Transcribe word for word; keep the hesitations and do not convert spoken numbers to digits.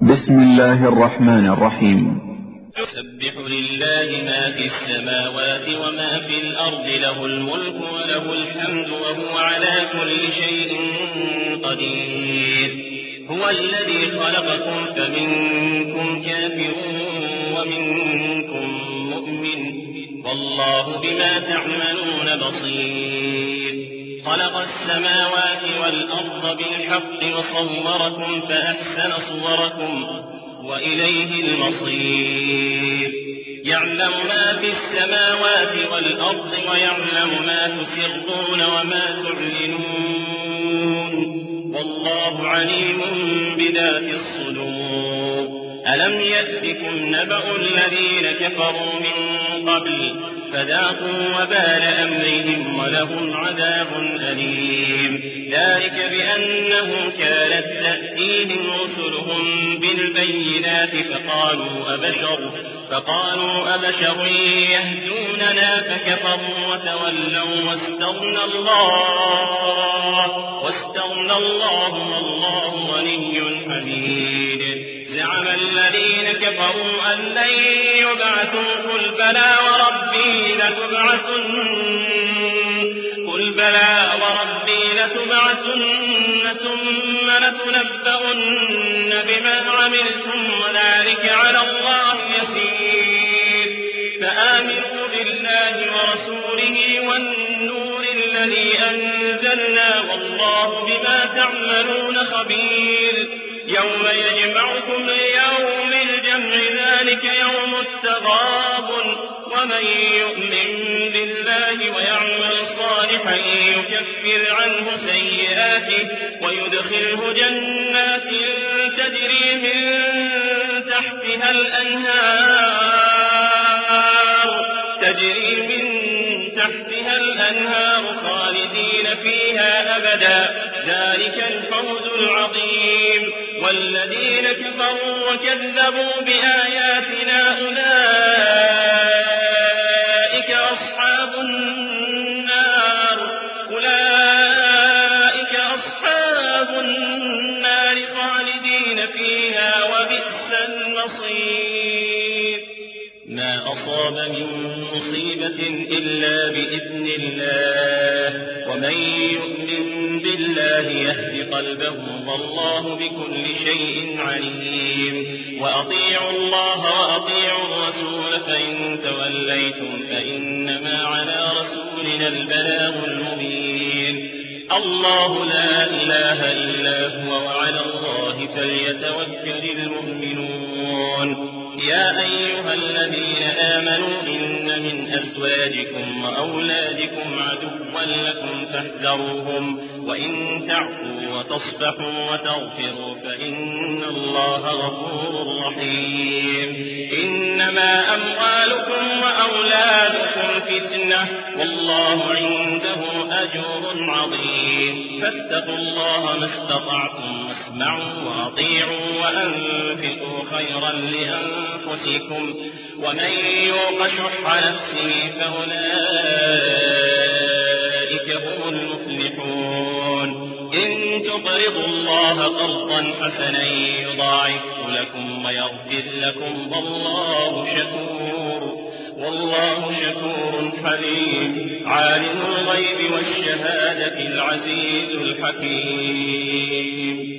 بسم الله الرحمن الرحيم. يسبح لله ما في السماوات وما في الأرض، له الملك وله الحمد وهو على كل شيء قدير. هو الذي خلقكم فمنكم كافر ومنكم مؤمن، والله بما تعملون بصير. خلق السماوات والأرض بالحق وصوركم فأحسن صوركم وإليه المصير. يعلم ما في السماوات والأرض ويعلم ما تسرون وما تعلنون، والله عليم بذات الصدور. ألم يأتكم نبأ الذين كفروا من قبل فذاقوا وبال أمرهم ولهم عذاب أليم. ذلك بأنه كانت تأتيهم رسلهم بالبينات فقالوا أبشر, فقالوا أبشر يهدوننا فكفروا وتولوا واستغنى الله, واستغنى الله والله غني حميد. زعم الذين كفروا أن لن يبعثوا قل بلى وربي لتبعثن, قل بلى وربي لتبعثن ثم لتنبؤن بما عملتم وذلك على الله يسير. فآمنوا بالله ورسوله والنور الذي أنزلنا والله بما تعملون خبير. يوم يجمعكم ليوم الجمع ذلك يوم التغابن, ومن يؤمن بالله ويعمل صالحا يكفر عنه سيئاته ويدخله جنات تجري من تحتها الأنهار تجري من تحتها الأنهار خالدين فيها أبدا, ذلك الفوز العظيم. والذين كفروا وكذبوا بآياتنا أولئك أصحاب النار أولئك أصحاب النار خالدين فيها وبئس المصير. ما أصاب من مصيبة إلا بإذن الله, ومن يؤمن بالله يهد قلبه والله بكل شيء عليم. وأطيعوا الله وأطيعوا الرسول فإن توليتم فإنما على رسولنا البلاغ المبين. الله لا إله إلا هو وعلى الله فليتوكل المؤمنون. يا أيها الذين آمنوا إن من أزواجكم وأولادكم عدوا لكم فاحذروهم, وإن تعفوا وتصفحوا وتغفروا فإن الله غفور رحيم. إنما أموالكم وأولادكم فتنة والله عنده أجر عظيم. فاتقوا الله ما استطعتم واسمعوا وأطيعوا وأنفقوا خيرا لأنفسكم, ومن يوق شح نفسه فأولئك هم المفلحون. إن تقرضوا الله قرضا حسنا يضاعفه لكم ويغفر لكم والله شكور والله شكور حليم. عالم الغيب والشهادة العزيز الحكيم.